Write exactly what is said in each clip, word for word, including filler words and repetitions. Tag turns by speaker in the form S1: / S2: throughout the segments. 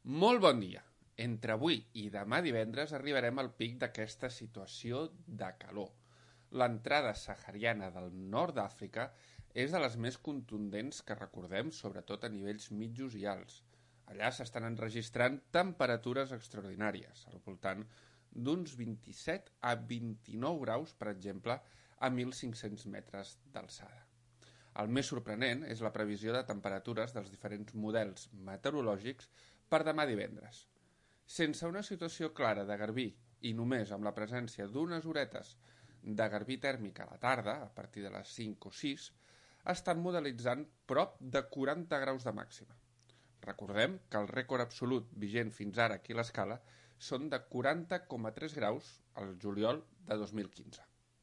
S1: Molt bon dia. Entre avui i demà divendres arribarem al pic d'aquesta situació de calor. L'entrada sahariana del nord d'Àfrica és de les més contundents que recordem, sobretot a nivells mitjos i alts. Allà s'estan enregistrant temperatures extraordinàries, al voltant d'uns vint-i-set a vint-i-nou graus, per exemple, a mil cinc-cents metres d'alçada. El més sorprenent és la previsió de temperatures dels diferents models meteorològics per demà divendres. Sense una situació clara de garbí i només amb la presència d'unes horetes de garbí tèrmica a la tarda, a partir de les cinc o sis, estan modelitzant prop de quaranta graus de màxima. Recordem que el rècord absolut vigent fins ara aquí a l'escala són de quaranta coma tres graus al juliol de dos mil quinze.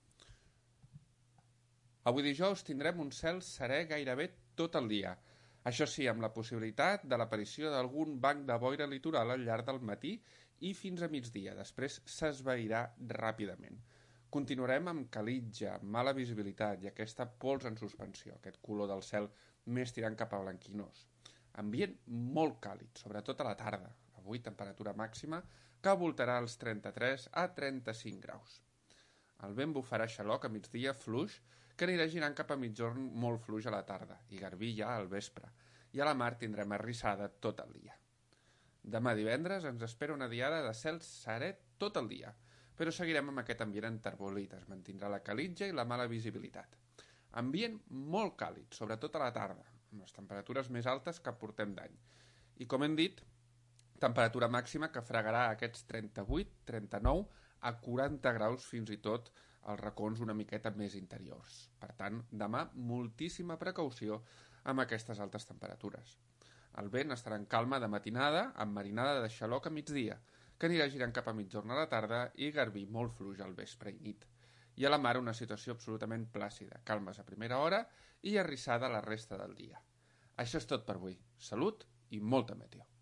S1: Avui dijous tindrem un cel serè gairebé tot el dia, això sí, amb la possibilitat de l'aparició d'algun banc de boira litoral al llarg del matí i fins a migdia, després s'esvairà ràpidament. Continuarem amb calitja, mala visibilitat i aquesta pols en suspensió, aquest color del cel més tirant cap a blanquinós. Ambient molt càlid, sobretot a la tarda, avui temperatura màxima que voltarà als trenta-tres a trenta-cinc graus. El vent bufarà xaloc a migdia fluix, que anirà girant cap a mitjorn molt fluix a la tarda i garbí ja al vespre, i a la mar tindrem arrissada tot el dia. Demà divendres ens espera una diada de cel serè tot el dia, però seguirem amb aquest ambient enterbolit, es mantindrà la calitja i la mala visibilitat. Ambient molt càlid, sobretot a la tarda, amb les temperatures més altes que portem d'any. I com hem dit, temperatura màxima que fregarà aquests trenta-vuit, trenta-nou a quaranta graus fins i tot als racons una miqueta més interiors. Per tant, demà moltíssima precaució amb aquestes altes temperatures. El vent estarà en calma de matinada amb marinada de xaloc a migdia, que anirà girant cap a mitjorn a la tarda i garbí molt fluix al vespre i nit. I a la mar una situació absolutament plàcida, calmes a primera hora i arrissada la resta del dia. Això és tot per avui. Salut i molta meteo.